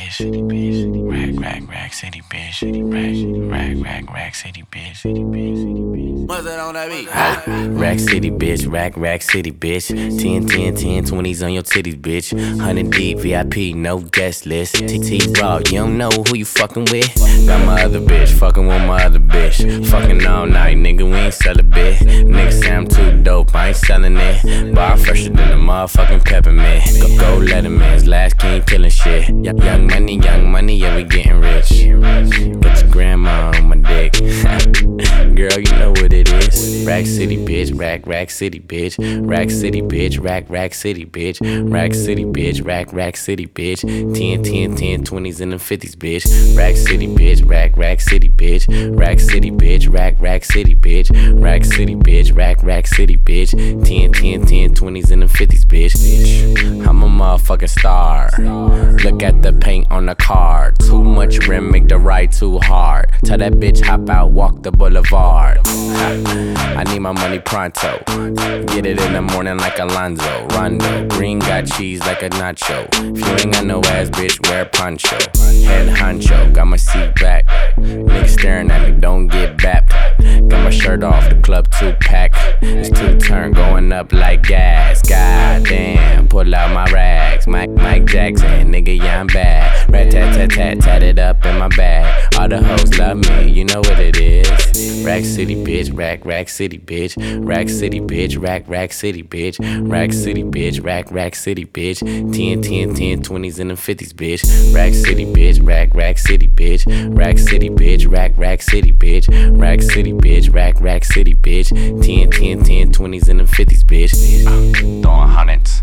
bitch. Rack city bitch. Rack city bitch. What's that on that beat? Rack city bitch, rack city bitch. 10, 20s on your titties, bitch. 100 deep, VIP, no guest list. TT Raw, you don't know who you fucking with. Got my other bitch, fucking with my other bitch. Fucking all night, nigga, we ain't sell a bit. Nigga say I'm too dope, I ain't selling it. Bar fresher than a motherfucking peppermint. Go Letterman's last king killing shit. Young money, yeah, we getting rich. Get your grandma on my dick. Girl, you know what it is. Rack city bitch, rack city bitch. Rack city bitch, rack city bitch. Rack city bitch, rack city bitch. 10, 20s and the 50s, bitch. Rack city bitch, rack city bitch. Rack city bitch, rack city bitch. Rack city bitch, rack city bitch. 10, 20s and the 50s, bitch. I'm a motherfucking star. Look at the paint on the car. Too much rim, make the ride too hard. Tell that bitch hop out, walk the boulevard. I need my money pronto. Get it in the morning like Alonzo. Rondo, green got cheese like a nacho. If you ain't got no ass, bitch, wear poncho. Head honcho, got my seat back. Niggas staring at me, don't get bapped. Got my shirt off, the club 2-pack. It's 2-turn going up like gas. Goddamn, pull out my rags. Mike Jackson, nigga, yeah, I'm bad. Rat-tat-tat-tat, tat it up in my bag. All the hoes love me, you know what it is. Rack city bitch, rack city bitch. Rack city bitch, rack city bitch. Rack city bitch, rack city bitch. 10, 20s and the 50s, bitch. Rack city bitch, rack city bitch. Rack city bitch, rack city bitch. Rack city bitch, rack city bitch. 10, 20s and the 50s, bitch. Throwing hundreds.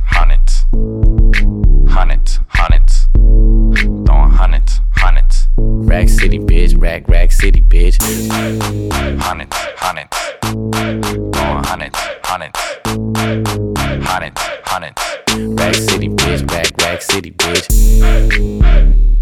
Throwing hundreds. Rack city bitch, rack city bitch. Hundreds. Throwing hundreds. Rack city bitch, rack city bitch.